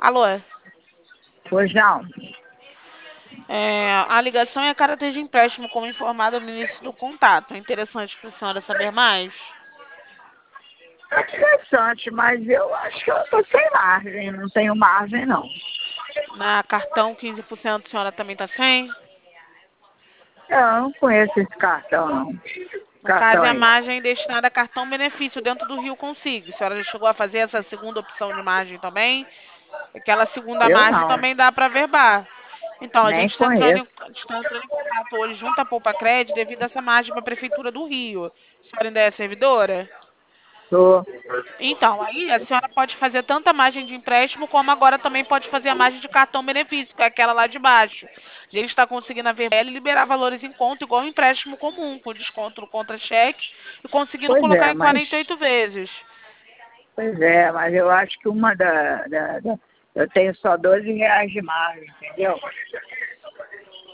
Alô? Pois não. A ligação é a caráter de empréstimo, como informado no início do contato. É interessante para a senhora saber mais. É interessante, mas eu acho que eu estou sem margem, não tenho margem não. Na cartão 15% a senhora também está sem? Eu não conheço esse cartão não. No Cartão caso, é a aí. margem destinada a cartão benefício dentro do Rio Consigo. A senhora já chegou a fazer essa segunda opção de margem também? Aquela segunda Eu margem não, também dá para verbar. Então, a nem gente conheço. está entrando em contato hoje junto à Poupa Crédito devido a essa margem para a Prefeitura do Rio. A senhora ainda é servidora? Tô. Então, aí a senhora pode fazer tanto a margem de empréstimo, como agora também pode fazer a margem de cartão benefício, que é aquela lá de baixo. A gente está conseguindo a verbela e liberar valores em conta, igual um empréstimo comum, com desconto no contra-cheque, e conseguindo Pois colocar é, em mas 48 vezes. mas eu acho que uma eu tenho só R$ 12 de margem, entendeu?